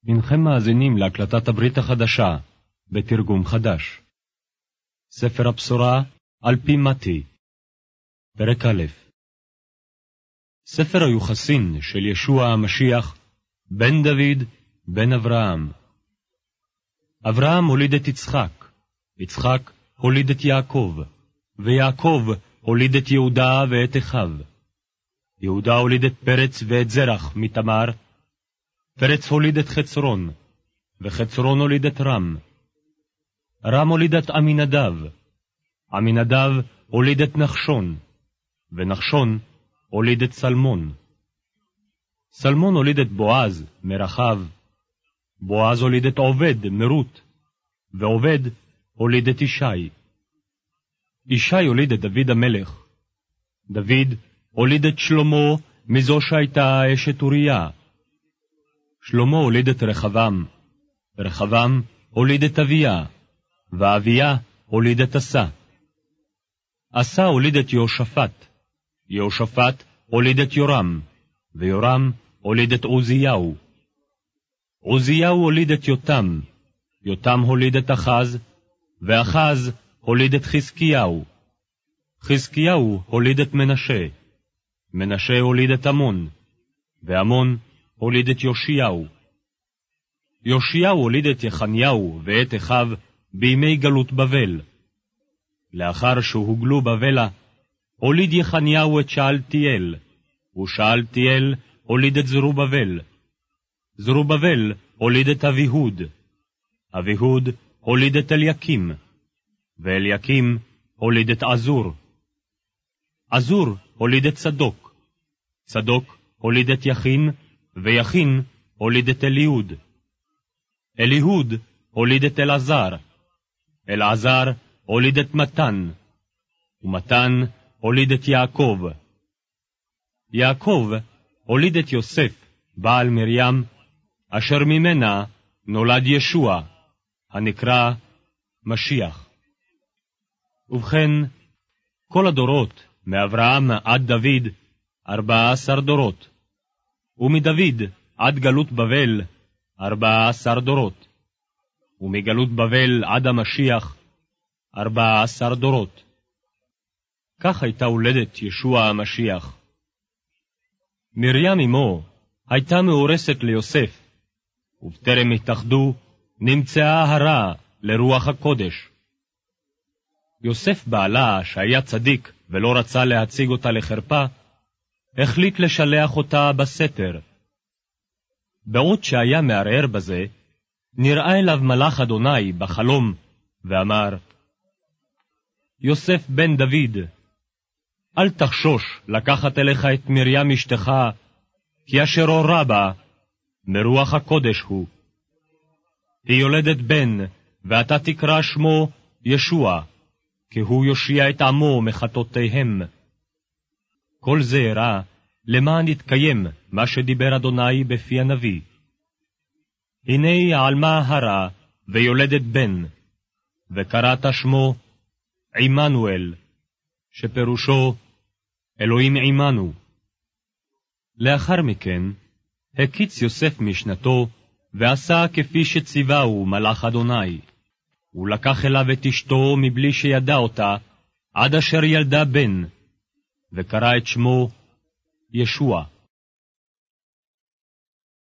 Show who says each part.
Speaker 1: הנכם מאזינים להקלטת הברית החדשה, בתרגום חדש. ספר הבשורה על פי מתי, פרק א'. ספר היוחסין של ישוע המשיח, בן דוד, בן אברהם. אברהם הוליד את יצחק, יצחק הוליד את יעקב, ויעקב הוליד את יהודה ואת אחיו. יהודה הוליד את פרץ ואת זרח מתמר, פרץ הוליד את חצרון, וחצרון הוליד את רם. רם הוליד את עמינדב, עמינדב הוליד את נחשון, ונחשון הוליד את סלמון. סלמון הוליד את בועז מרחב, בועז הוליד את עובד מרות, ועובד הוליד את ישי. ישי הוליד את דוד המלך, דוד הוליד את שלמה מזו שהייתה אשת אוריה. שלמה הוליד את רחבעם, רחבעם הוליד את אביה, ואביה הוליד את עשה. עשה הוליד את יהושפט, יהושפט הוליד את יורם, ויורם הוליד את עוזיהו. עוזיהו הוליד את יותם, יותם הוליד את אחז, ואחז הוליד את חזקיהו. חזקיהו הוליד את מנשה, מנשה הוליד את עמון, ועמון הוליד את יאשיהו. יאשיהו הוליד את יחניהו ואת אחיו בימי גלות בבל. לאחר שהוגלו בבלה, הוליד יחניהו את שאלתיאל, ושאלתיאל הוליד את זרובבל. זרובבל הוליד את אביהוד, אביהוד הוליד את אליקים, ואליקים הוליד את עזור. עזור הוליד את צדוק, צדוק הוליד את יכין, ויכין הוליד את אליהוד. אליהוד הוליד את אלעזר, אלעזר הוליד את מתן, ומתן הוליד את יעקב. יעקב הוליד את יוסף, בעל מרים, אשר ממנה נולד ישוע, הנקרא משיח. ובכן, כל הדורות, מאברהם עד דוד, 14 דורות, ומדוד עד גלות בבל, 14 דורות, ומגלות בבל עד המשיח, 14 דורות. כך הייתה הולדת ישוע המשיח. מרים אמו הייתה מאורסת ליוסף, ובטרם התאחדו נמצאה הרע לרוח הקודש. יוסף בעלה, שהיה צדיק ולא רצה להציג אותה לחרפה, החליט לשלח אותה בסתר. בעוד שהיה מערער בזה, נראה אליו מלאך אדוני בחלום, ואמר, יוסף בן דוד, אל תחשוש לקחת אליך את מרים אשתך, כי אשר אורה בה, מרוח הקודש הוא. היא יולדת בן, ואתה תקרא שמו ישוע, כי הוא יושיע את עמו מחטאותיהם. כל זה אירע, למען יתקיים מה שדיבר אדוני בפי הנביא. הנה העלמה הרע ויולדת בן, וקראת שמו עמנואל, שפירושו אלוהים עמנו. לאחר מכן הקיץ יוסף משנתו, ועשה כפי שציווהו מלאך אדוני. הוא לקח אליו את אשתו מבלי שידע אותה, עד אשר ילדה בן, וקרא את שמו ישוע.